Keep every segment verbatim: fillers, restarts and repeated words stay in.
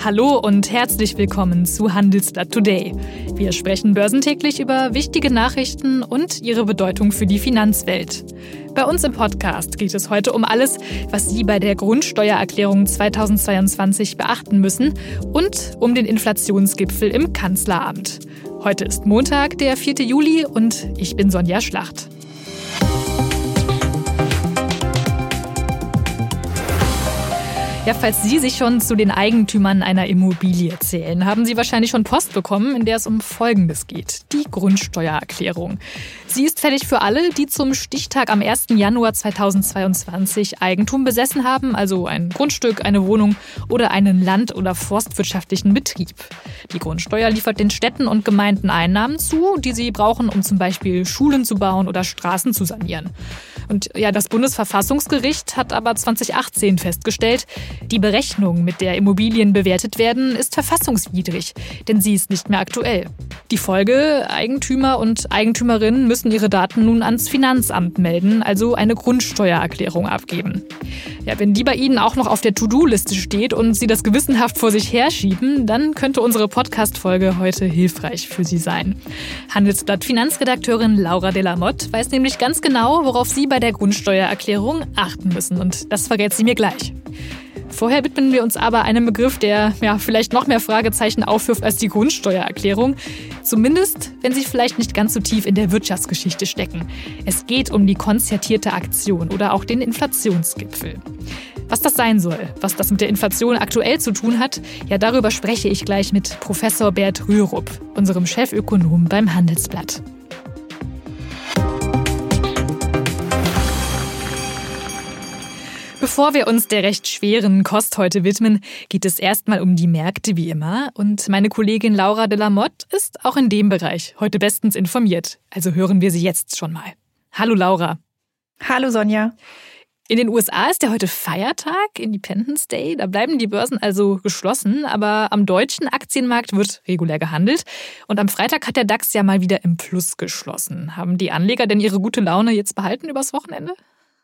Hallo und herzlich willkommen zu Handelsblatt Today. Wir sprechen börsentäglich über wichtige Nachrichten und ihre Bedeutung für die Finanzwelt. Bei uns im Podcast geht es heute um alles, was Sie bei der Grundsteuererklärung zweitausendzweiundzwanzig beachten müssen und um den Inflationsgipfel im Kanzleramt. Heute ist Montag, der vierte Juli und ich bin Sonja Schlacht. Ja, falls Sie sich schon zu den Eigentümern einer Immobilie zählen, haben Sie wahrscheinlich schon Post bekommen, in der es um Folgendes geht: die Grundsteuererklärung. Sie ist fällig für alle, die zum Stichtag am ersten Januar zweitausendzweiundzwanzig Eigentum besessen haben, also ein Grundstück, eine Wohnung oder einen land- oder forstwirtschaftlichen Betrieb. Die Grundsteuer liefert den Städten und Gemeinden Einnahmen zu, die sie brauchen, um zum Beispiel Schulen zu bauen oder Straßen zu sanieren. Und ja, das Bundesverfassungsgericht hat aber zweitausendachtzehn festgestellt, die Berechnung, mit der Immobilien bewertet werden, ist verfassungswidrig, denn sie ist nicht mehr aktuell. Die Folge: Eigentümer und Eigentümerinnen müssen ihre Daten nun ans Finanzamt melden, also eine Grundsteuererklärung abgeben. Ja, wenn die bei Ihnen auch noch auf der To-Do-Liste steht und Sie das gewissenhaft vor sich herschieben, dann könnte unsere Podcast-Folge heute hilfreich für Sie sein. Handelsblatt-Finanzredakteurin Laura de la Motte weiß nämlich ganz genau, worauf Sie bei der Grundsteuererklärung achten müssen, und das verrät sie mir gleich. Vorher widmen wir uns aber einem Begriff, der ja vielleicht noch mehr Fragezeichen aufwirft als die Grundsteuererklärung. Zumindest, wenn Sie vielleicht nicht ganz so tief in der Wirtschaftsgeschichte stecken. Es geht um die konzertierte Aktion oder auch den Inflationsgipfel. Was das sein soll, was das mit der Inflation aktuell zu tun hat, ja, darüber spreche ich gleich mit Professor Bert Rürup, unserem Chefökonom beim Handelsblatt. Bevor wir uns der recht schweren Kost heute widmen, geht es erstmal um die Märkte wie immer. Und meine Kollegin Laura de la Motte ist auch in dem Bereich heute bestens informiert. Also hören wir sie jetzt schon mal. Hallo Laura. Hallo Sonja. In den U S A ist ja heute Feiertag, Independence Day. Da bleiben die Börsen also geschlossen. Aber am deutschen Aktienmarkt wird regulär gehandelt. Und am Freitag hat der DAX ja mal wieder im Plus geschlossen. Haben die Anleger denn ihre gute Laune jetzt behalten übers Wochenende?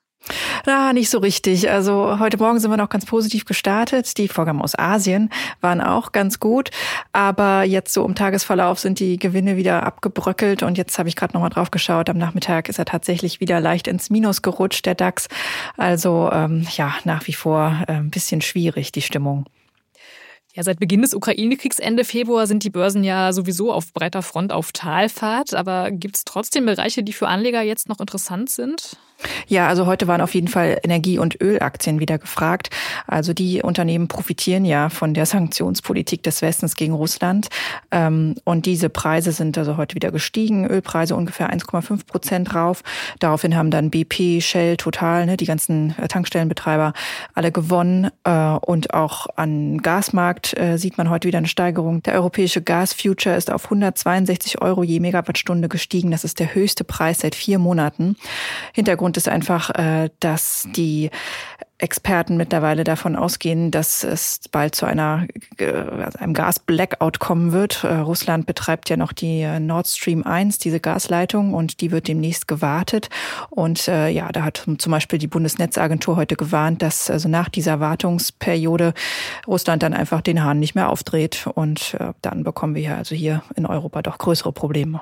Na, nicht so richtig. Also heute Morgen sind wir noch ganz positiv gestartet. Die Vorgaben aus Asien waren auch ganz gut. Aber jetzt so im Tagesverlauf sind die Gewinne wieder abgebröckelt. Und jetzt habe ich gerade nochmal drauf geschaut. Am Nachmittag ist er tatsächlich wieder leicht ins Minus gerutscht, der DAX. Also ähm, ja, nach wie vor äh, ein bisschen schwierig, die Stimmung. Ja, seit Beginn des Ukraine-Kriegs Ende Februar sind die Börsen ja sowieso auf breiter Front auf Talfahrt. Aber gibt es trotzdem Bereiche, die für Anleger jetzt noch interessant sind? Ja, also heute waren auf jeden Fall Energie- und Ölaktien wieder gefragt. Also die Unternehmen profitieren ja von der Sanktionspolitik des Westens gegen Russland. Und diese Preise sind also heute wieder gestiegen. Ölpreise ungefähr eins Komma fünf Prozent rauf. Daraufhin haben dann B P, Shell, Total, ne, die ganzen Tankstellenbetreiber alle gewonnen. Und auch am Gasmarkt sieht man heute wieder eine Steigerung. Der europäische Gasfuture ist auf hundertzweiundsechzig Euro je Megawattstunde gestiegen. Das ist der höchste Preis seit vier Monaten. Hintergrund ist einfach, dass die Experten mittlerweile davon ausgehen, dass es bald zu einer, einem Gas-Blackout kommen wird. Russland betreibt ja noch die Nord Stream eins, diese Gasleitung, und die wird demnächst gewartet. Und äh, ja, da hat zum Beispiel die Bundesnetzagentur heute gewarnt, dass also nach dieser Wartungsperiode Russland dann einfach den Hahn nicht mehr aufdreht. Und äh, dann bekommen wir ja also hier in Europa doch größere Probleme.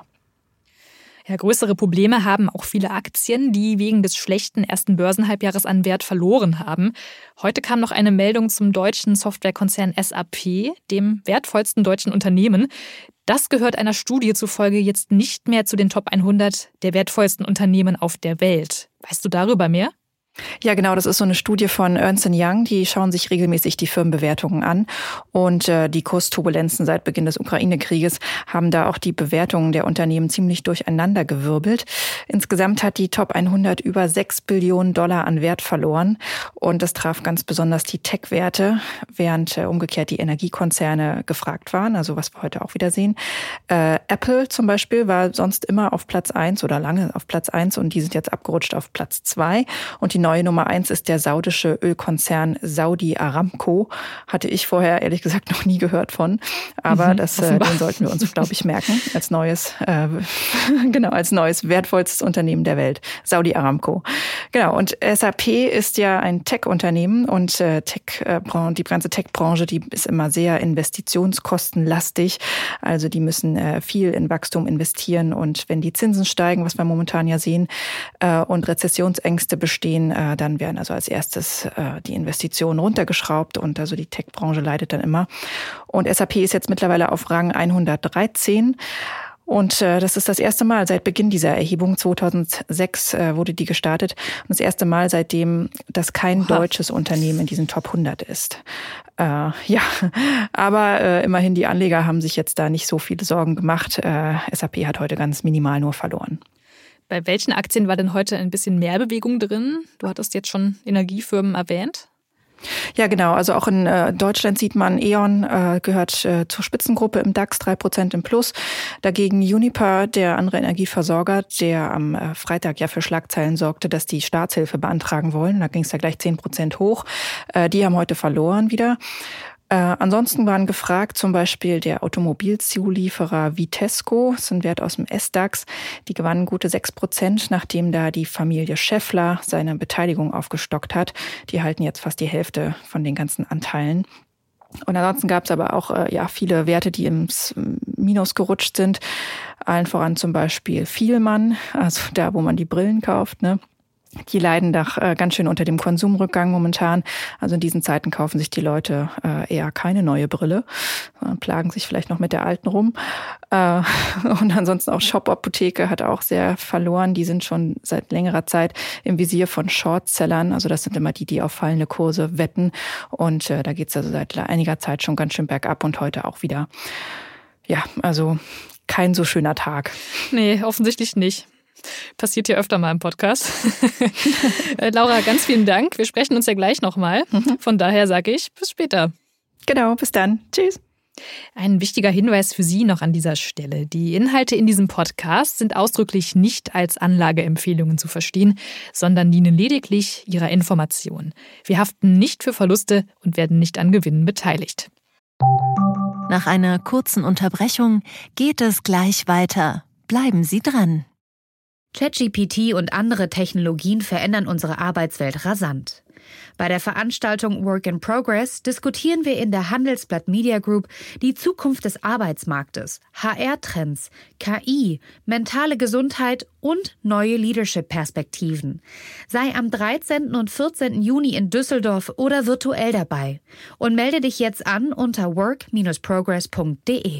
Ja, größere Probleme haben auch viele Aktien, die wegen des schlechten ersten Börsenhalbjahres an Wert verloren haben. Heute kam noch eine Meldung zum deutschen Softwarekonzern S A P, dem wertvollsten deutschen Unternehmen. Das gehört einer Studie zufolge jetzt nicht mehr zu den Top hundert der wertvollsten Unternehmen auf der Welt. Weißt du darüber mehr? Ja, genau, das ist so eine Studie von Ernst and Young, die schauen sich regelmäßig die Firmenbewertungen an, und äh, die Kursturbulenzen seit Beginn des Ukraine-Krieges haben da auch die Bewertungen der Unternehmen ziemlich durcheinandergewirbelt. Insgesamt hat die Top hundert über sechs Billionen Dollar an Wert verloren, und das traf ganz besonders die Tech-Werte, während äh, umgekehrt die Energiekonzerne gefragt waren, also was wir heute auch wieder sehen. Äh, Apple zum Beispiel war sonst immer auf Platz eins oder lange auf Platz eins, und die sind jetzt abgerutscht auf Platz zwei, und die neue Nummer eins ist der saudische Ölkonzern Saudi Aramco. Hatte ich vorher ehrlich gesagt noch nie gehört von. Aber mhm, das, äh, den sollten wir uns, glaube ich, merken. Als neues, äh, genau, als neues wertvollstes Unternehmen der Welt. Saudi Aramco. Genau. Und S A P ist ja ein Tech-Unternehmen und äh, Tech, äh, die ganze Tech-Branche, die ist immer sehr investitionskostenlastig. Also die müssen äh, viel in Wachstum investieren. Und wenn die Zinsen steigen, was wir momentan ja sehen, äh, und Rezessionsängste bestehen, äh, dann werden also als erstes äh, die Investitionen runtergeschraubt und also die Tech-Branche leidet dann immer. Und S A P ist jetzt mittlerweile auf Rang hundertdreizehn. Und äh, das ist das erste Mal seit Beginn dieser Erhebung. zweitausendsechs äh, wurde die gestartet. Und das erste Mal seitdem, dass kein Oha. deutsches Unternehmen in diesen Top hundert ist. Äh, ja, aber äh, immerhin die Anleger haben sich jetzt da nicht so viele Sorgen gemacht. Äh, S A P hat heute ganz minimal nur verloren. Bei welchen Aktien war denn heute ein bisschen mehr Bewegung drin? Du hattest jetzt schon Energiefirmen erwähnt. Ja, genau. Also auch in äh, Deutschland sieht man, E.ON äh, gehört äh, zur Spitzengruppe im DAX, drei Prozent im Plus. Dagegen Uniper, der andere Energieversorger, der am äh, Freitag ja für Schlagzeilen sorgte, dass die Staatshilfe beantragen wollen. Da ging es ja gleich zehn Prozent hoch. Äh, die haben heute verloren wieder. Äh, ansonsten waren gefragt zum Beispiel der Automobilzulieferer Vitesco, das ist ein Wert aus dem S-DAX. Die gewannen gute sechs Prozent, nachdem da die Familie Schaeffler seine Beteiligung aufgestockt hat. Die halten jetzt fast die Hälfte von den ganzen Anteilen. Und ansonsten gab es aber auch äh, ja viele Werte, die ins Minus gerutscht sind. Allen voran zum Beispiel Fielmann, also da, wo man die Brillen kauft, ne? Die leiden doch äh, ganz schön unter dem Konsumrückgang momentan. Also in diesen Zeiten kaufen sich die Leute äh, eher keine neue Brille, sondern plagen sich vielleicht noch mit der alten rum. Äh, und ansonsten auch Shop Apotheke hat auch sehr verloren. Die sind schon seit längerer Zeit im Visier von Shortsellern. Also das sind immer die, die auf fallende Kurse wetten. Und äh, da geht's also seit einiger Zeit schon ganz schön bergab und heute auch wieder. Ja, also kein so schöner Tag. Nee, offensichtlich nicht. Passiert ja öfter mal im Podcast. Laura, ganz vielen Dank. Wir sprechen uns ja gleich nochmal. Von daher sage ich, bis später. Genau, bis dann. Tschüss. Ein wichtiger Hinweis für Sie noch an dieser Stelle. Die Inhalte in diesem Podcast sind ausdrücklich nicht als Anlageempfehlungen zu verstehen, sondern dienen lediglich Ihrer Information. Wir haften nicht für Verluste und werden nicht an Gewinnen beteiligt. Nach einer kurzen Unterbrechung geht es gleich weiter. Bleiben Sie dran. ChatGPT und andere Technologien verändern unsere Arbeitswelt rasant. Bei der Veranstaltung Work in Progress diskutieren wir in der Handelsblatt Media Group die Zukunft des Arbeitsmarktes, H R-Trends, K I, mentale Gesundheit und neue Leadership-Perspektiven. Sei am dreizehnten und vierzehnten Juni in Düsseldorf oder virtuell dabei und melde dich jetzt an unter work Bindestrich progress punkt de.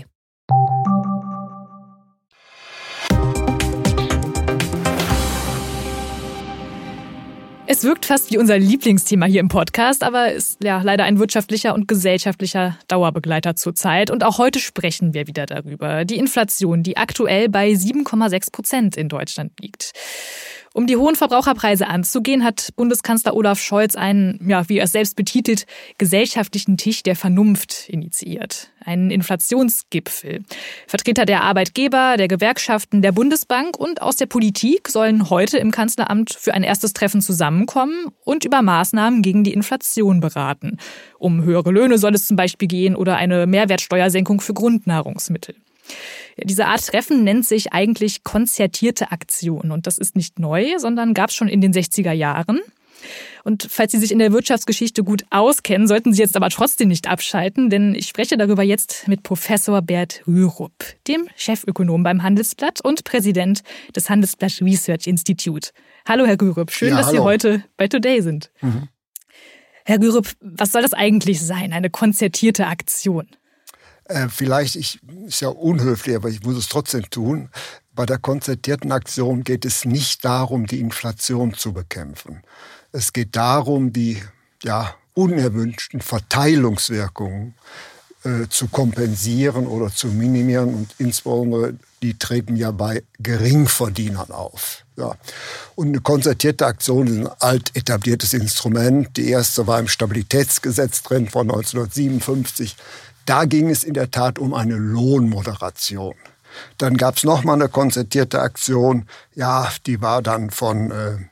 Es wirkt fast wie unser Lieblingsthema hier im Podcast, aber ist ja leider ein wirtschaftlicher und gesellschaftlicher Dauerbegleiter zurzeit. Und auch heute sprechen wir wieder darüber. Die Inflation, die aktuell bei sieben Komma sechs Prozent in Deutschland liegt. Um die hohen Verbraucherpreise anzugehen, hat Bundeskanzler Olaf Scholz einen, ja, wie er es selbst betitelt, gesellschaftlichen Tisch der Vernunft initiiert. Einen Inflationsgipfel. Vertreter der Arbeitgeber, der Gewerkschaften, der Bundesbank und aus der Politik sollen heute im Kanzleramt für ein erstes Treffen zusammenkommen und über Maßnahmen gegen die Inflation beraten. Um höhere Löhne soll es zum Beispiel gehen oder eine Mehrwertsteuersenkung für Grundnahrungsmittel. Diese Art Treffen nennt sich eigentlich konzertierte Aktion. Und das ist nicht neu, sondern gab es schon in den sechziger Jahren. Und falls Sie sich in der Wirtschaftsgeschichte gut auskennen, sollten Sie jetzt aber trotzdem nicht abschalten, denn ich spreche darüber jetzt mit Professor Bert Rürup, dem Chefökonom beim Handelsblatt und Präsident des Handelsblatt Research Institute. Hallo, Herr Rürup, schön, ja, dass hallo. Sie heute bei Today sind. Mhm. Herr Rürup, was soll das eigentlich sein, eine konzertierte Aktion? Äh, vielleicht ich, ist ja unhöflich, aber ich muss es trotzdem tun. Bei der konzertierten Aktion geht es nicht darum, die Inflation zu bekämpfen. Es geht darum, die ja, unerwünschten Verteilungswirkungen äh, zu kompensieren oder zu minimieren. Und insbesondere, die treten ja bei Geringverdienern auf. Ja. Und eine konzertierte Aktion ist ein alt etabliertes Instrument. Die erste war im Stabilitätsgesetz drin von neunzehnhundertsiebenundfünfzig. Da ging es in der Tat um eine Lohnmoderation. Dann gab es nochmal eine konzertierte Aktion, ja, die war dann von äh,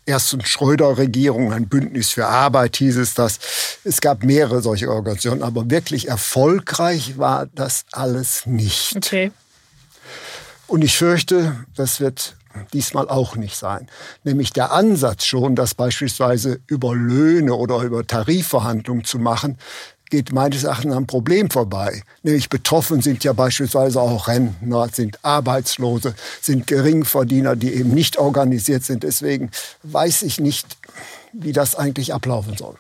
ersten Schröder-Regierung, ein Bündnis für Arbeit hieß es das. Es gab mehrere solche Organisationen, aber wirklich erfolgreich war das alles nicht. Okay. Und ich fürchte, das wird diesmal auch nicht sein. Nämlich der Ansatz schon, das beispielsweise über Löhne oder über Tarifverhandlungen zu machen, geht meines Erachtens am Problem vorbei. Nämlich betroffen sind ja beispielsweise auch Rentner, sind Arbeitslose, sind Geringverdiener, die eben nicht organisiert sind. Deswegen weiß ich nicht, wie das eigentlich ablaufen soll.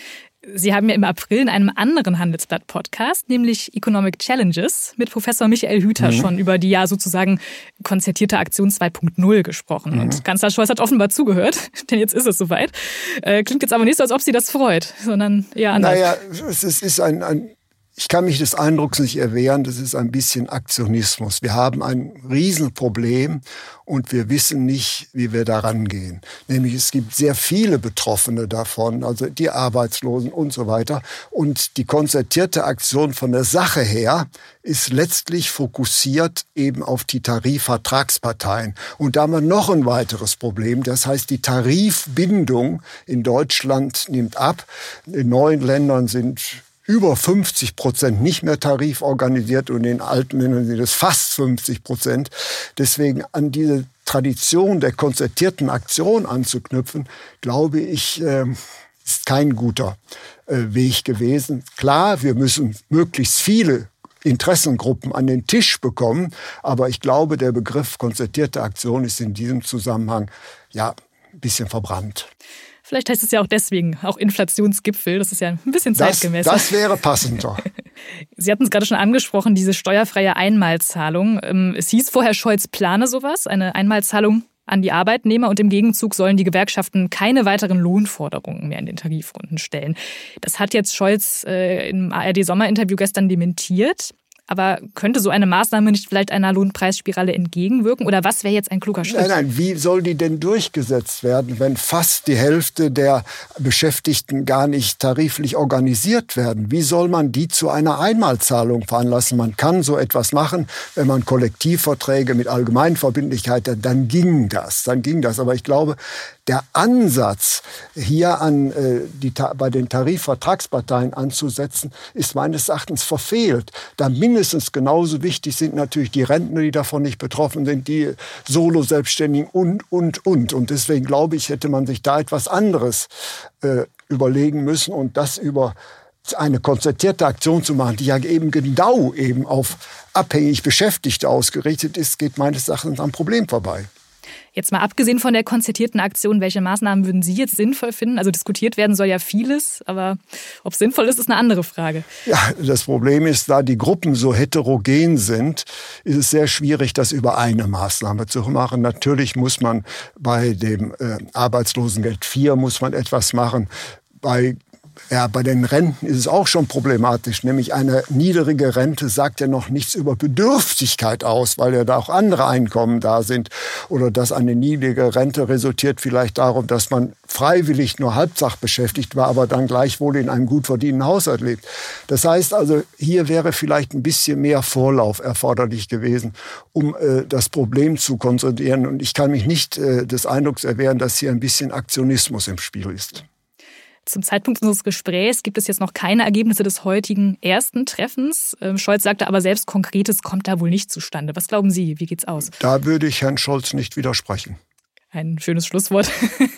Sie haben ja im April in einem anderen Handelsblatt-Podcast, nämlich Economic Challenges, mit Professor Michael Hüter mhm. schon über die ja sozusagen konzertierte Aktion zwei Punkt null gesprochen. Mhm. Und Kanzler Scholz hat offenbar zugehört, denn jetzt ist es soweit. Äh, klingt jetzt aber nicht so, als ob Sie das freut, sondern eher anders. Naja, es ist ein... ein Ich kann mich des Eindrucks nicht erwehren, das ist ein bisschen Aktionismus. Wir haben ein Riesenproblem und wir wissen nicht, wie wir daran gehen. Nämlich es gibt sehr viele Betroffene davon, also die Arbeitslosen und so weiter. Und die konzertierte Aktion von der Sache her ist letztlich fokussiert eben auf die Tarifvertragsparteien. Und da haben wir noch ein weiteres Problem. Das heißt, die Tarifbindung in Deutschland nimmt ab. In neuen Ländern sind über fünfzig Prozent nicht mehr tariforganisiert und in alten Ländern sind es fast fünfzig Prozent. Deswegen an diese Tradition der konzertierten Aktion anzuknüpfen, glaube ich, ist kein guter Weg gewesen. Klar, wir müssen möglichst viele Interessengruppen an den Tisch bekommen, aber ich glaube, der Begriff konzertierte Aktion ist in diesem Zusammenhang ja ein bisschen verbrannt. Vielleicht heißt es ja auch deswegen, auch Inflationsgipfel, das ist ja ein bisschen zeitgemäß. Das, das wäre passender. Sie hatten es gerade schon angesprochen, diese steuerfreie Einmalzahlung. Es hieß vorher, Scholz plane sowas, eine Einmalzahlung an die Arbeitnehmer und im Gegenzug sollen die Gewerkschaften keine weiteren Lohnforderungen mehr in den Tarifrunden stellen. Das hat jetzt Scholz äh, im A R D-Sommerinterview gestern dementiert. Aber könnte so eine Maßnahme nicht vielleicht einer Lohnpreisspirale entgegenwirken? Oder was wäre jetzt ein kluger Schritt? Nein, nein, wie soll die denn durchgesetzt werden, wenn fast die Hälfte der Beschäftigten gar nicht tariflich organisiert werden? Wie soll man die zu einer Einmalzahlung veranlassen? Man kann so etwas machen, wenn man Kollektivverträge mit Allgemeinverbindlichkeit hat, dann ging das, dann ging das. Aber ich glaube, der Ansatz, hier an, äh, die, bei den Tarifvertragsparteien anzusetzen, ist meines Erachtens verfehlt. Da mindestens genauso wichtig sind natürlich die Rentner, die davon nicht betroffen sind, die Solo-Selbstständigen und, und, und. Und deswegen glaube ich, hätte man sich da etwas anderes äh, überlegen müssen und das über eine konzertierte Aktion zu machen, die ja eben genau eben auf abhängig Beschäftigte ausgerichtet ist, geht meines Erachtens am Problem vorbei. Jetzt mal abgesehen von der konzertierten Aktion, welche Maßnahmen würden Sie jetzt sinnvoll finden? Also diskutiert werden soll ja vieles, aber ob es sinnvoll ist, ist eine andere Frage. Ja, das Problem ist, da die Gruppen so heterogen sind, ist es sehr schwierig, das über eine Maßnahme zu machen. Natürlich muss man bei dem äh, Arbeitslosengeld vier muss man etwas machen. Bei Ja, bei den Renten ist es auch schon problematisch, nämlich eine niedrige Rente sagt ja noch nichts über Bedürftigkeit aus, weil ja da auch andere Einkommen da sind. Oder dass eine niedrige Rente resultiert vielleicht darum, dass man freiwillig nur halbsach beschäftigt war, aber dann gleichwohl in einem gut verdienenden Haushalt lebt. Das heißt also, hier wäre vielleicht ein bisschen mehr Vorlauf erforderlich gewesen, um äh, das Problem zu konzentrieren. Und ich kann mich nicht äh, des Eindrucks erwehren, dass hier ein bisschen Aktionismus im Spiel ist. Zum Zeitpunkt unseres Gesprächs gibt es jetzt noch keine Ergebnisse des heutigen ersten Treffens. Scholz sagte aber selbst, Konkretes kommt da wohl nicht zustande. Was glauben Sie? Wie geht's aus? Da würde ich Herrn Scholz nicht widersprechen. Ein schönes Schlusswort.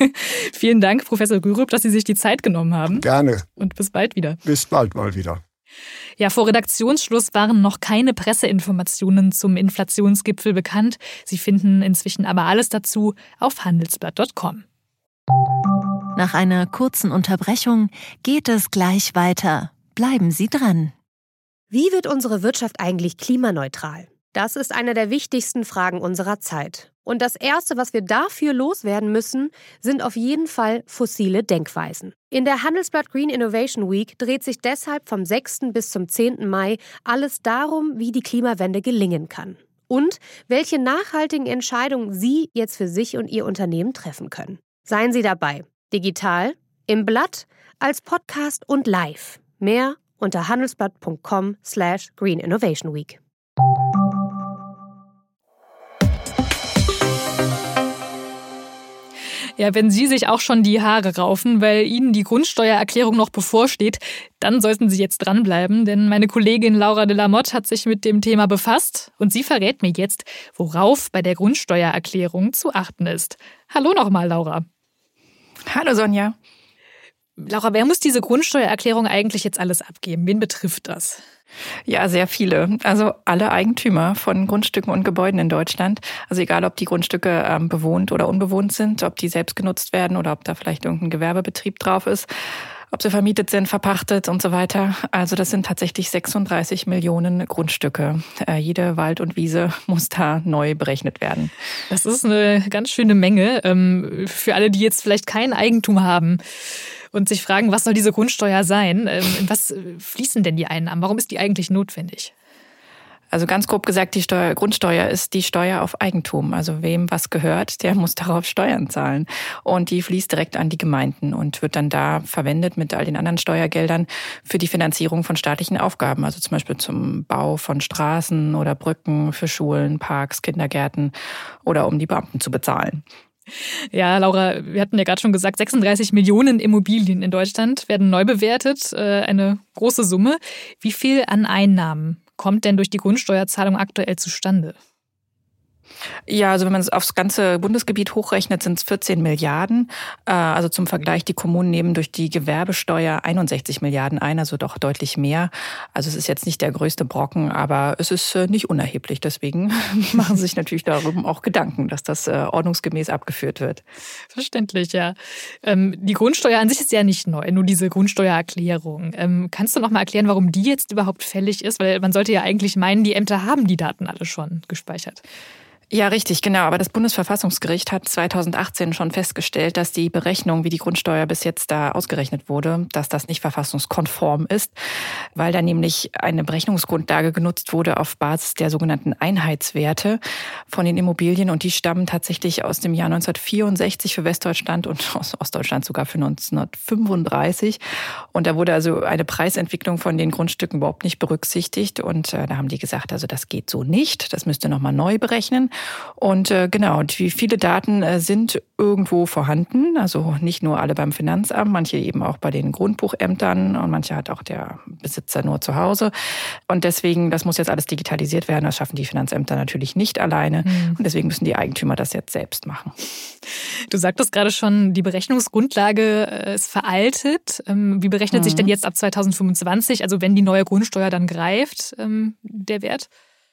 Vielen Dank, Professor Rürup, dass Sie sich die Zeit genommen haben. Gerne. Und bis bald wieder. Bis bald mal wieder. Ja, vor Redaktionsschluss waren noch keine Presseinformationen zum Inflationsgipfel bekannt. Sie finden inzwischen aber alles dazu auf handelsblatt punkt com. Nach einer kurzen Unterbrechung geht es gleich weiter. Bleiben Sie dran. Wie wird unsere Wirtschaft eigentlich klimaneutral? Das ist eine der wichtigsten Fragen unserer Zeit. Und das Erste, was wir dafür loswerden müssen, sind auf jeden Fall fossile Denkweisen. In der Handelsblatt Green Innovation Week dreht sich deshalb vom sechsten bis zum zehnten Mai alles darum, wie die Klimawende gelingen kann. Und welche nachhaltigen Entscheidungen Sie jetzt für sich und Ihr Unternehmen treffen können. Seien Sie dabei. Digital, im Blatt, als Podcast und live. Mehr unter handelsblatt punkt com slash green innovation week. Ja, wenn Sie sich auch schon die Haare raufen, weil Ihnen die Grundsteuererklärung noch bevorsteht, dann sollten Sie jetzt dranbleiben, denn meine Kollegin Laura de la Motte hat sich mit dem Thema befasst und sie verrät mir jetzt, worauf bei der Grundsteuererklärung zu achten ist. Hallo nochmal, Laura. Hallo, Sonja. Laura, wer muss diese Grundsteuererklärung eigentlich jetzt alles abgeben? Wen betrifft das? Ja, sehr viele. Also alle Eigentümer von Grundstücken und Gebäuden in Deutschland. Also egal, ob die Grundstücke ähm, bewohnt oder unbewohnt sind, ob die selbst genutzt werden oder ob da vielleicht irgendein Gewerbebetrieb drauf ist, ob sie vermietet sind, verpachtet und so weiter. Also das sind tatsächlich sechsunddreißig Millionen Grundstücke. Äh, jede Wald und Wiese muss da neu berechnet werden. Das ist eine ganz schöne Menge. Ähm, für alle, die jetzt vielleicht kein Eigentum haben und sich fragen, was soll diese Grundsteuer sein? In was fließen denn die Einnahmen? Warum ist die eigentlich notwendig? Also ganz grob gesagt, die Steuer, Grundsteuer ist die Steuer auf Eigentum. Also wem was gehört, der muss darauf Steuern zahlen. Und die fließt direkt an die Gemeinden und wird dann da verwendet mit all den anderen Steuergeldern für die Finanzierung von staatlichen Aufgaben. Also zum Beispiel zum Bau von Straßen oder Brücken, für Schulen, Parks, Kindergärten oder um die Beamten zu bezahlen. Ja, Laura, wir hatten ja gerade schon gesagt, sechsunddreißig Millionen Immobilien in Deutschland werden neu bewertet. Eine große Summe. Wie viel an Einnahmen kommt denn durch die Grundsteuerzahlung aktuell zustande? Ja, also wenn man es aufs ganze Bundesgebiet hochrechnet, sind es vierzehn Milliarden. Also zum Vergleich, die Kommunen nehmen durch die Gewerbesteuer einundsechzig Milliarden ein, also doch deutlich mehr. Also es ist jetzt nicht der größte Brocken, aber es ist nicht unerheblich. Deswegen machen sie sich natürlich darüber auch Gedanken, dass das ordnungsgemäß abgeführt wird. Verständlich, ja. Die Grundsteuer an sich ist ja nicht neu, nur diese Grundsteuererklärung. Kannst du noch mal erklären, warum die jetzt überhaupt fällig ist? Weil man sollte ja eigentlich meinen, die Ämter haben die Daten alle schon gespeichert. Ja, richtig, genau. Aber das Bundesverfassungsgericht hat zweitausendachtzehn schon festgestellt, dass die Berechnung, wie die Grundsteuer bis jetzt da ausgerechnet wurde, dass das nicht verfassungskonform ist, weil da nämlich eine Berechnungsgrundlage genutzt wurde auf Basis der sogenannten Einheitswerte von den Immobilien. Und die stammen tatsächlich aus dem Jahr neunzehnhundertvierundsechzig für Westdeutschland und aus Ostdeutschland sogar für neunzehnhundertfünfunddreißig. Und da wurde also eine Preisentwicklung von den Grundstücken überhaupt nicht berücksichtigt. Und äh, da haben die gesagt, also das geht so nicht, das müsste nochmal neu berechnen. Und äh, genau, die, viele Daten äh, sind irgendwo vorhanden, also nicht nur alle beim Finanzamt, manche eben auch bei den Grundbuchämtern und manche hat auch der Besitzer nur zu Hause. Und deswegen, das muss jetzt alles digitalisiert werden, das schaffen die Finanzämter natürlich nicht alleine. Mhm. Und deswegen müssen die Eigentümer das jetzt selbst machen. Du sagtest gerade schon, die Berechnungsgrundlage ist veraltet. Wie berechnet mhm. sich denn jetzt ab zweitausendfünfundzwanzig, also wenn die neue Grundsteuer dann greift, der Wert?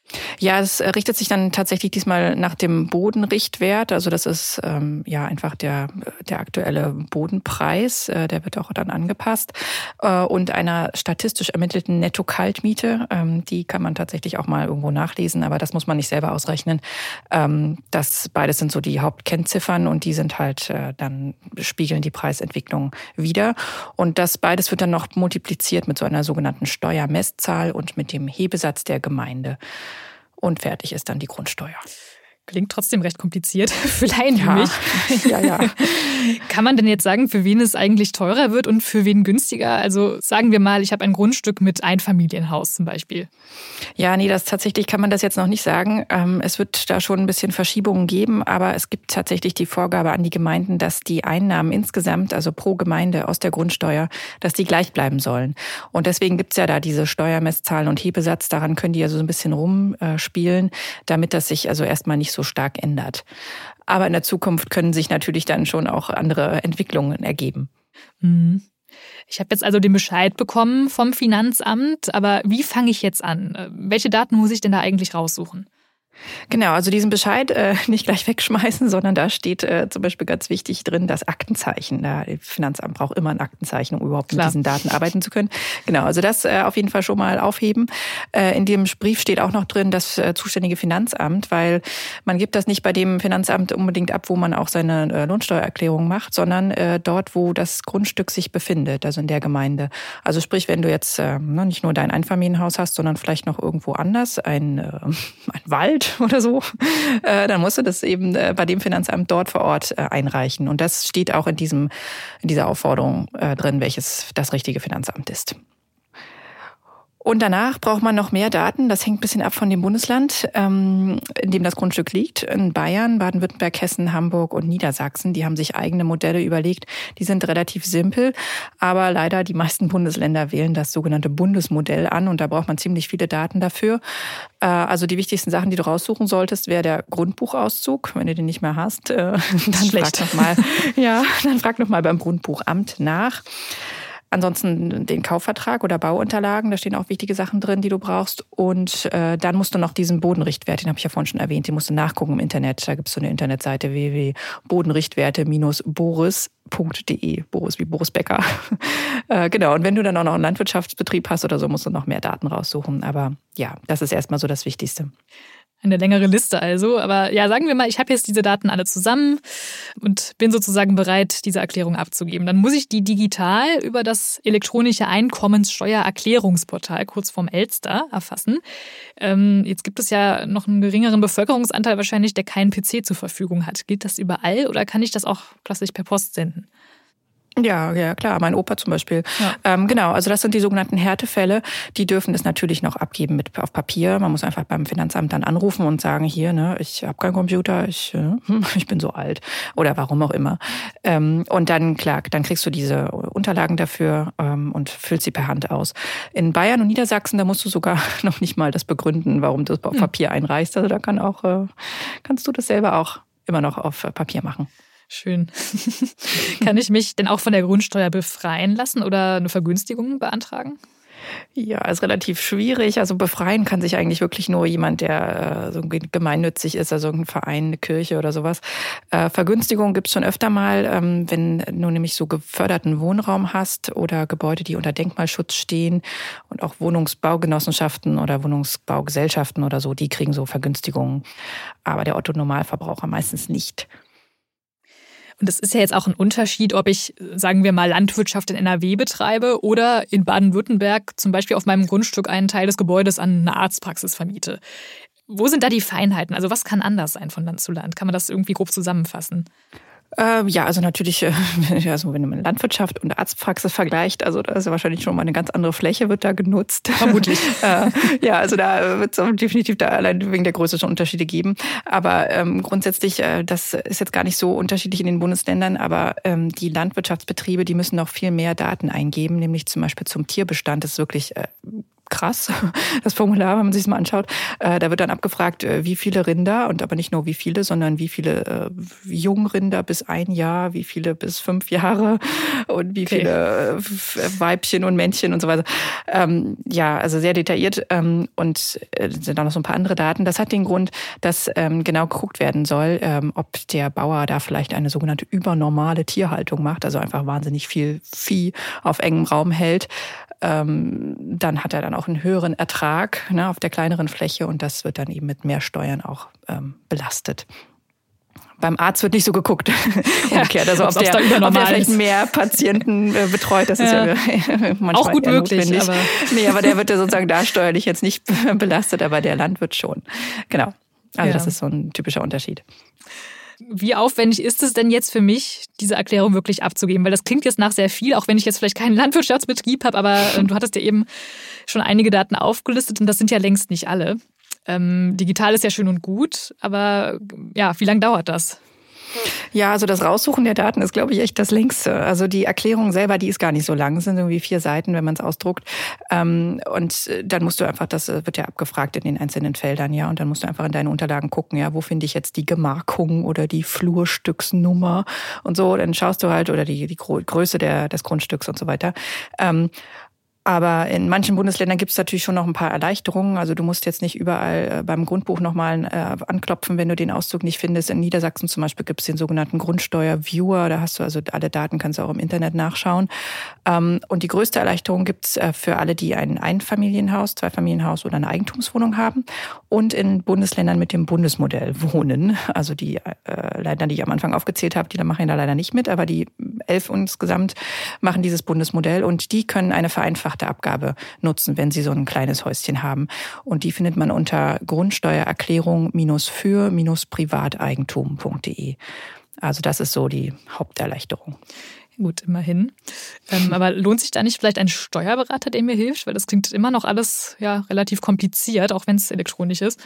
Ja, es richtet sich dann tatsächlich diesmal nach dem Bodenrichtwert. Also das ist ähm, ja einfach der der aktuelle Bodenpreis. Äh, der wird auch dann angepasst. Äh, und einer statistisch ermittelten Netto-Kaltmiete. Ähm, die kann man tatsächlich auch mal irgendwo nachlesen, aber das muss man nicht selber ausrechnen. Ähm, das beides sind so die Hauptkennziffern und die sind halt äh, dann spiegeln die Preisentwicklung wider. Und das beides wird dann noch multipliziert mit so einer sogenannten Steuermesszahl und mit dem Hebesatz der Gemeinde. Und fertig ist dann die Grundsteuer. Klingt trotzdem recht kompliziert für Laien wie ja. mich. Ja, ja. Kann man denn jetzt sagen, für wen es eigentlich teurer wird und für wen günstiger? Also sagen wir mal, ich habe ein Grundstück mit Einfamilienhaus zum Beispiel. Ja, nee, das tatsächlich kann man das jetzt noch nicht sagen. Es wird da schon ein bisschen Verschiebungen geben, aber es gibt tatsächlich die Vorgabe an die Gemeinden, dass die Einnahmen insgesamt, also pro Gemeinde aus der Grundsteuer, dass die gleich bleiben sollen. Und deswegen gibt's ja da diese Steuermesszahlen und Hebesatz. Daran können die also so ein bisschen rumspielen, damit das sich also erstmal nicht so so stark ändert. Aber in der Zukunft können sich natürlich dann schon auch andere Entwicklungen ergeben. Ich habe jetzt also den Bescheid bekommen vom Finanzamt, aber wie fange ich jetzt an? Welche Daten muss ich denn da eigentlich raussuchen? Genau, also diesen Bescheid äh, nicht gleich wegschmeißen, sondern da steht äh, zum Beispiel ganz wichtig drin, das Aktenzeichen. Das Finanzamt braucht immer ein Aktenzeichen, um überhaupt Klar. mit diesen Daten arbeiten zu können. Genau, also das äh, auf jeden Fall schon mal aufheben. Äh, in dem Brief steht auch noch drin, das äh, zuständige Finanzamt, weil man gibt das nicht bei dem Finanzamt unbedingt ab, wo man auch seine äh, Lohnsteuererklärung macht, sondern äh, dort, wo das Grundstück sich befindet, also in der Gemeinde. Also sprich, wenn du jetzt äh, nicht nur dein Einfamilienhaus hast, sondern vielleicht noch irgendwo anders, ein, äh, ein Wald, oder so, äh, dann musst du das eben äh, bei dem Finanzamt dort vor Ort äh, einreichen. Und das steht auch in diesem in dieser Aufforderung äh, drin, welches das richtige Finanzamt ist. Und danach braucht man noch mehr Daten. Das hängt ein bisschen ab von dem Bundesland, ähm, in dem das Grundstück liegt. In Bayern, Baden-Württemberg, Hessen, Hamburg und Niedersachsen. Die haben sich eigene Modelle überlegt. Die sind relativ simpel. Aber leider, die meisten Bundesländer wählen das sogenannte Bundesmodell an. Und da braucht man ziemlich viele Daten dafür. Äh, also die wichtigsten Sachen, die du raussuchen solltest, wäre der Grundbuchauszug. Wenn du den nicht mehr hast, äh, dann frag noch mal, ja, dann frag noch mal beim Grundbuchamt nach. Ansonsten den Kaufvertrag oder Bauunterlagen, da stehen auch wichtige Sachen drin, die du brauchst. Und äh, dann musst du noch diesen Bodenrichtwert, den habe ich ja vorhin schon erwähnt, den musst du nachgucken im Internet. Da gibt es so eine Internetseite w w w punkt bodenrichtwerte Bindestrich boris punkt d e. Boris wie Boris Becker. äh, genau, und wenn du dann auch noch einen Landwirtschaftsbetrieb hast oder so, musst du noch mehr Daten raussuchen. Aber ja, das ist erstmal so das Wichtigste. Eine längere Liste also. Aber ja, sagen wir mal, ich habe jetzt diese Daten alle zusammen und bin sozusagen bereit, diese Erklärung abzugeben. Dann muss ich die digital über das elektronische Einkommenssteuererklärungsportal, kurz vorm Elster, erfassen. Ähm, jetzt gibt es ja noch einen geringeren Bevölkerungsanteil wahrscheinlich, der keinen P C zur Verfügung hat. Gilt das überall oder kann ich das auch klassisch per Post senden? Ja, ja, klar. Mein Opa zum Beispiel. Ja. Ähm, genau, also das sind die sogenannten Härtefälle. Die dürfen es natürlich noch abgeben mit auf Papier. Man muss einfach beim Finanzamt dann anrufen und sagen, hier, ne, ich habe keinen Computer, ich, äh, ich bin so alt oder warum auch immer. Ähm, und dann, klar, dann kriegst du diese Unterlagen dafür ähm, und füllst sie per Hand aus. In Bayern und Niedersachsen, da musst du sogar noch nicht mal das begründen, warum du es auf Papier einreichst. Also da kann auch, äh, kannst du das selber auch immer noch auf Papier machen. Schön. Kann ich mich denn auch von der Grundsteuer befreien lassen oder eine Vergünstigung beantragen? Ja, ist relativ schwierig. Also befreien kann sich eigentlich wirklich nur jemand, der äh, so gemeinnützig ist, also irgendein Verein, eine Kirche oder sowas. Äh, Vergünstigung gibt's schon öfter mal, ähm, wenn du nämlich so geförderten Wohnraum hast oder Gebäude, die unter Denkmalschutz stehen und auch Wohnungsbaugenossenschaften oder Wohnungsbaugesellschaften oder so, die kriegen so Vergünstigungen. Aber der Otto-Normalverbraucher meistens nicht. Und es ist ja jetzt auch ein Unterschied, ob ich, sagen wir mal, Landwirtschaft in N R W betreibe oder in Baden-Württemberg zum Beispiel auf meinem Grundstück einen Teil des Gebäudes an eine Arztpraxis vermiete. Wo sind da die Feinheiten? Also was kann anders sein von Land zu Land? Kann man das irgendwie grob zusammenfassen? Ähm, ja, also natürlich, äh, also wenn man Landwirtschaft und Arztpraxis vergleicht, also da ist ja wahrscheinlich schon mal eine ganz andere Fläche, wird da genutzt. Vermutlich. äh, ja, also da wird es definitiv da allein wegen der Größe schon Unterschiede geben. Aber ähm, grundsätzlich, äh, das ist jetzt gar nicht so unterschiedlich in den Bundesländern, aber ähm, die Landwirtschaftsbetriebe, die müssen noch viel mehr Daten eingeben, nämlich zum Beispiel zum Tierbestand. Das ist wirklich äh, krass, das Formular, wenn man sich das mal anschaut. Äh, da wird dann abgefragt, äh, wie viele Rinder, und aber nicht nur wie viele, sondern wie viele äh, Jungrinder bis ein Jahr, wie viele bis fünf Jahre und wie okay. viele äh, Weibchen und Männchen und so weiter. Ähm, ja, also sehr detailliert ähm, und äh, sind auch noch so ein paar andere Daten. Das hat den Grund, dass ähm, genau geguckt werden soll, ähm, ob der Bauer da vielleicht eine sogenannte übernormale Tierhaltung macht, also einfach wahnsinnig viel Vieh auf engem Raum hält. Ähm, dann hat er dann auch einen höheren Ertrag, ne, auf der kleineren Fläche, und das wird dann eben mit mehr Steuern auch ähm, belastet. Beim Arzt wird nicht so geguckt. Umgekehrt, also ob der, ob der vielleicht mehr Patienten äh, betreut, das ja. ist ja manchmal auch gut möglich. Aber nee, aber der wird ja sozusagen da steuerlich jetzt nicht belastet, aber der Landwirt schon. Genau. Also ja. Das ist so ein typischer Unterschied. Wie aufwendig ist es denn jetzt für mich, diese Erklärung wirklich abzugeben? Weil das klingt jetzt nach sehr viel, auch wenn ich jetzt vielleicht keinen Landwirtschaftsbetrieb habe, aber äh, du hattest ja eben schon einige Daten aufgelistet und das sind ja längst nicht alle. Ähm, digital ist ja schön und gut, aber ja, wie lange dauert das? Ja, also das Raussuchen der Daten ist, glaube ich, echt das Längste. Also die Erklärung selber, die ist gar nicht so lang. Es sind irgendwie vier Seiten, wenn man es ausdruckt. Und dann musst du einfach, das wird ja abgefragt in den einzelnen Feldern, ja. Und dann musst du einfach in deine Unterlagen gucken, ja, wo finde ich jetzt die Gemarkung oder die Flurstücksnummer und so. Dann schaust du halt, oder die, die Größe der, des Grundstücks und so weiter. Aber in manchen Bundesländern gibt es natürlich schon noch ein paar Erleichterungen. Also du musst jetzt nicht überall beim Grundbuch nochmal äh, anklopfen, wenn du den Auszug nicht findest. In Niedersachsen zum Beispiel gibt es den sogenannten Grundsteuer-Viewer. Da hast du also alle Daten, kannst du auch im Internet nachschauen. Ähm, und die größte Erleichterung gibt es äh, für alle, die ein Einfamilienhaus, Zweifamilienhaus oder eine Eigentumswohnung haben und in Bundesländern mit dem Bundesmodell wohnen. Also die äh, Länder, die ich am Anfang aufgezählt habe, die da machen da leider nicht mit, aber die elf insgesamt machen dieses Bundesmodell und die können eine vereinfachte Abgabe nutzen, wenn sie so ein kleines Häuschen haben. Und die findet man unter Grundsteuererklärung für privateigentum punkt de. Also das ist so die Haupterleichterung. Gut, immerhin. Ähm, aber lohnt sich da nicht vielleicht ein Steuerberater, der mir hilft? Weil das klingt immer noch alles ja relativ kompliziert, auch wenn es elektronisch ist.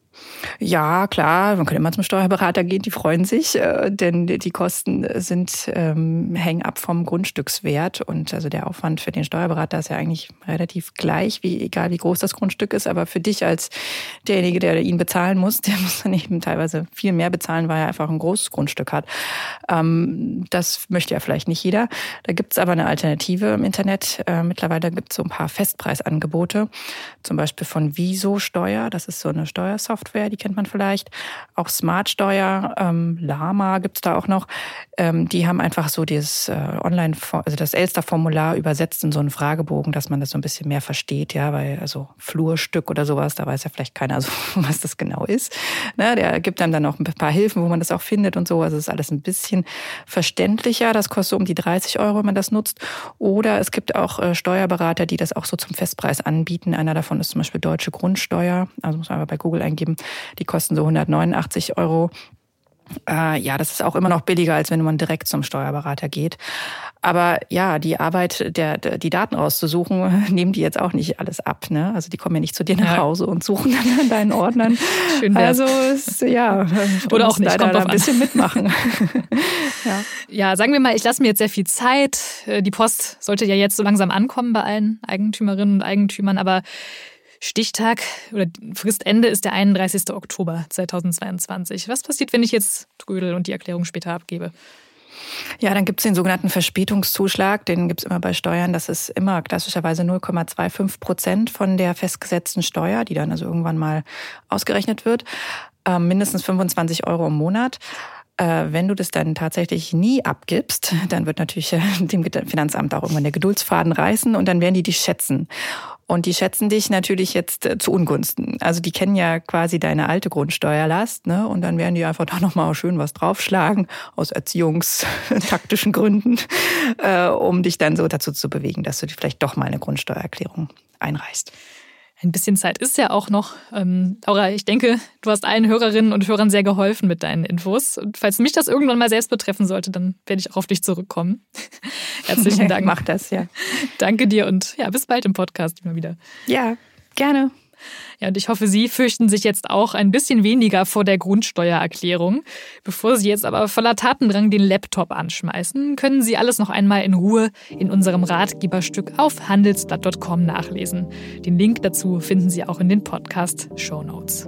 Ja, klar, man kann immer zum Steuerberater gehen, die freuen sich, äh, denn die Kosten sind ähm, hängen ab vom Grundstückswert und also der Aufwand für den Steuerberater ist ja eigentlich relativ gleich, wie egal wie groß das Grundstück ist, aber für dich als derjenige, der ihn bezahlen muss, der muss dann eben teilweise viel mehr bezahlen, weil er einfach ein großes Grundstück hat. Ähm, das möchte ja vielleicht nicht jeder. Da gibt's aber eine Alternative im Internet. Äh, mittlerweile gibt's so ein paar Festpreisangebote, zum Beispiel von Wieso Steuer, das ist so eine Steuersoftware, die kennt man vielleicht. Auch Smartsteuer, ähm, Lama gibt's da auch noch. Ähm, die haben einfach so dieses äh, Online, also das Elster-Formular übersetzt in so einen Fragebogen, dass man das so ein bisschen mehr versteht, ja, weil also Flurstück oder sowas, da weiß ja vielleicht keiner so, was das genau ist. Ne, der gibt einem dann auch ein paar Hilfen, wo man das auch findet und so. Also es ist alles ein bisschen verständlicher. Das kostet so um die dreißig Euro, wenn man das nutzt. Oder es gibt auch äh, Steuerberater, die das auch so zum Festpreis anbieten. Einer davon ist zum Beispiel Deutsche Grundsteuer. Also muss man aber bei Google eingeben. Die kosten so hundertneunundachtzig Euro. Äh, ja, das ist auch immer noch billiger, als wenn man direkt zum Steuerberater geht. Aber ja, die Arbeit, der, der, die Daten rauszusuchen, nehmen die jetzt auch nicht alles ab. Ne? Also die kommen ja nicht zu dir nach Hause und suchen dann an deinen Ordnern. Schön wär's. Also ist, ja, oder auch nicht, kommt da ein bisschen mitmachen. ja. ja, sagen wir mal, ich lasse mir jetzt sehr viel Zeit. Die Post sollte ja jetzt so langsam ankommen bei allen Eigentümerinnen und Eigentümern, aber Stichtag oder Fristende ist der einunddreißigster Oktober zweitausendzweiundzwanzig. Was passiert, wenn ich jetzt trödel und die Erklärung später abgebe? Ja, dann gibt's den sogenannten Verspätungszuschlag. Den gibt's immer bei Steuern. Das ist immer klassischerweise null Komma fünfundzwanzig Prozent von der festgesetzten Steuer, die dann also irgendwann mal ausgerechnet wird. Äh, mindestens fünfundzwanzig Euro im Monat. Wenn du das dann tatsächlich nie abgibst, dann wird natürlich dem Finanzamt auch irgendwann der Geduldsfaden reißen und dann werden die dich schätzen. Und die schätzen dich natürlich jetzt zu Ungunsten. Also die kennen ja quasi deine alte Grundsteuerlast, ne? Und dann werden die einfach da nochmal schön was draufschlagen, aus erziehungstaktischen Gründen, äh, um dich dann so dazu zu bewegen, dass du dir vielleicht doch mal eine Grundsteuererklärung einreichst. Ein bisschen Zeit ist ja auch noch. Ähm, Laura, ich denke, du hast allen Hörerinnen und Hörern sehr geholfen mit deinen Infos. Und falls mich das irgendwann mal selbst betreffen sollte, dann werde ich auch auf dich zurückkommen. Herzlichen Dank. Mach das, ja. Danke dir und ja, bis bald im Podcast immer wieder. Ja, gerne. Ja, und ich hoffe, Sie fürchten sich jetzt auch ein bisschen weniger vor der Grundsteuererklärung. Bevor Sie jetzt aber voller Tatendrang den Laptop anschmeißen, können Sie alles noch einmal in Ruhe in unserem Ratgeberstück auf handelsblatt punkt com nachlesen. Den Link dazu finden Sie auch in den Podcast-Shownotes.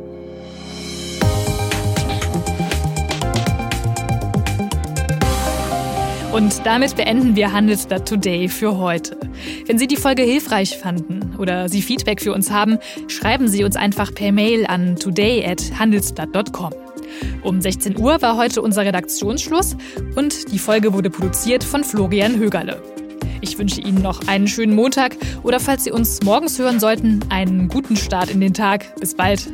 Und damit beenden wir Handelsblatt Today für heute. Wenn Sie die Folge hilfreich fanden oder Sie Feedback für uns haben, schreiben Sie uns einfach per Mail an today at handelsblatt punkt com. Um sechzehn Uhr war heute unser Redaktionsschluss und die Folge wurde produziert von Florian Högerle. Ich wünsche Ihnen noch einen schönen Montag oder falls Sie uns morgens hören sollten, einen guten Start in den Tag. Bis bald.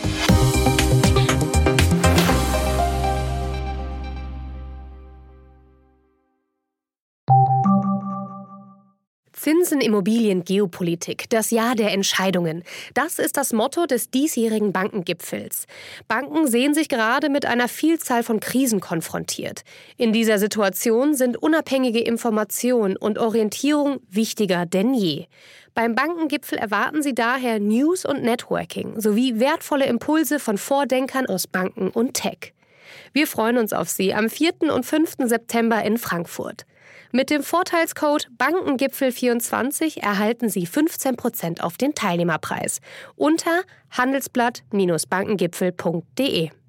Zinsen, Immobilien, Geopolitik, das Jahr der Entscheidungen. Das ist das Motto des diesjährigen Bankengipfels. Banken sehen sich gerade mit einer Vielzahl von Krisen konfrontiert. In dieser Situation sind unabhängige Information und Orientierung wichtiger denn je. Beim Bankengipfel erwarten Sie daher News und Networking sowie wertvolle Impulse von Vordenkern aus Banken und Tech. Wir freuen uns auf Sie am vierten und fünften September in Frankfurt. Mit dem Vorteilscode Bankengipfel vierundzwanzig erhalten Sie fünfzehn Prozent auf den Teilnehmerpreis unter handelsblatt Bindestrich bankengipfel punkt de.